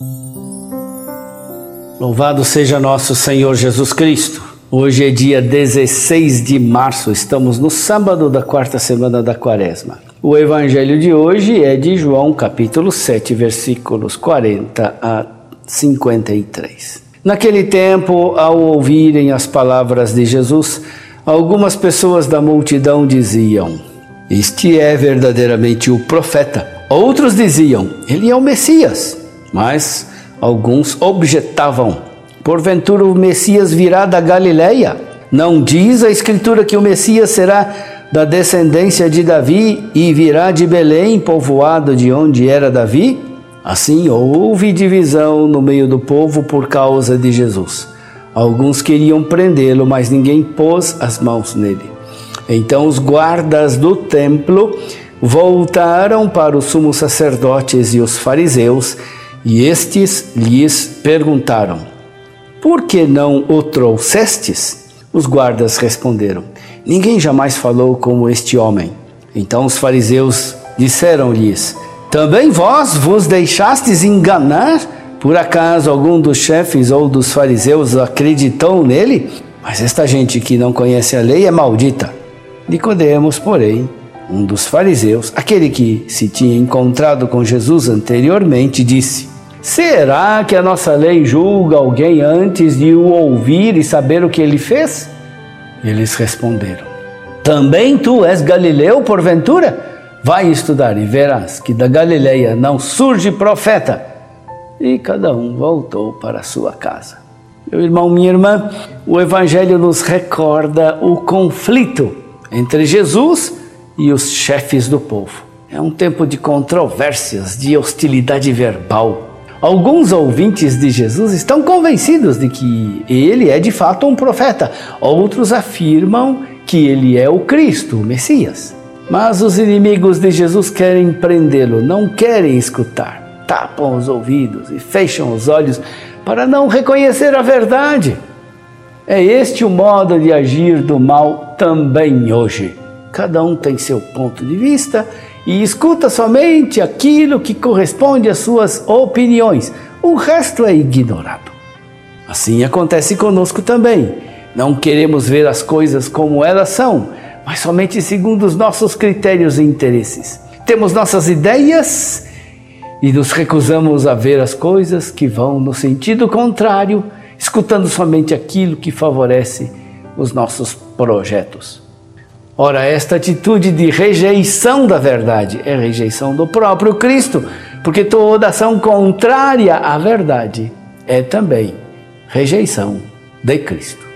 Louvado seja nosso Senhor Jesus Cristo. Hoje é dia 16 de março, estamos no sábado da quarta semana da Quaresma. O evangelho de hoje é de João, capítulo 7, versículos 40 a 53. Naquele tempo, ao ouvirem as palavras de Jesus, algumas pessoas da multidão diziam: "Este é verdadeiramente o profeta." Outros diziam: "Ele é o Messias." Mas alguns objetavam: "Porventura o Messias virá da Galileia? Não diz a Escritura que o Messias será da descendência de Davi e virá de Belém, povoado de onde era Davi?" Assim houve divisão no meio do povo por causa de Jesus. Alguns queriam prendê-lo, mas ninguém pôs as mãos nele. Então os guardas do templo voltaram para os sumos sacerdotes e os fariseus, e estes lhes perguntaram: "Por que não o trouxestes?" Os guardas responderam: "Ninguém jamais falou como este homem." Então os fariseus disseram-lhes: "Também vós vos deixastes enganar? Por acaso algum dos chefes ou dos fariseus acreditou nele? Mas esta gente que não conhece a lei é maldita." Nicodemos, porém, um dos fariseus, aquele que se tinha encontrado com Jesus anteriormente, disse: "Será que a nossa lei julga alguém antes de o ouvir e saber o que ele fez?" Eles responderam: "Também tu és galileu, porventura? Vai estudar e verás que da Galileia não surge profeta." E cada um voltou para a sua casa. Meu irmão, minha irmã, o Evangelho nos recorda o conflito entre Jesus e os chefes do povo. É um tempo de controvérsias, de hostilidade verbal. Alguns ouvintes de Jesus estão convencidos de que ele é de fato um profeta. Outros afirmam que ele é o Cristo, o Messias. Mas os inimigos de Jesus querem prendê-lo, não querem escutar. Tapam os ouvidos e fecham os olhos para não reconhecer a verdade. É este o modo de agir do mal também hoje. Cada um tem seu ponto de vista e escuta somente aquilo que corresponde às suas opiniões. O resto é ignorado. Assim acontece conosco também. Não queremos ver as coisas como elas são, mas somente segundo os nossos critérios e interesses. Temos nossas ideias e nos recusamos a ver as coisas que vão no sentido contrário, escutando somente aquilo que favorece os nossos projetos. Ora, esta atitude de rejeição da verdade é rejeição do próprio Cristo, porque toda ação contrária à verdade é também rejeição de Cristo.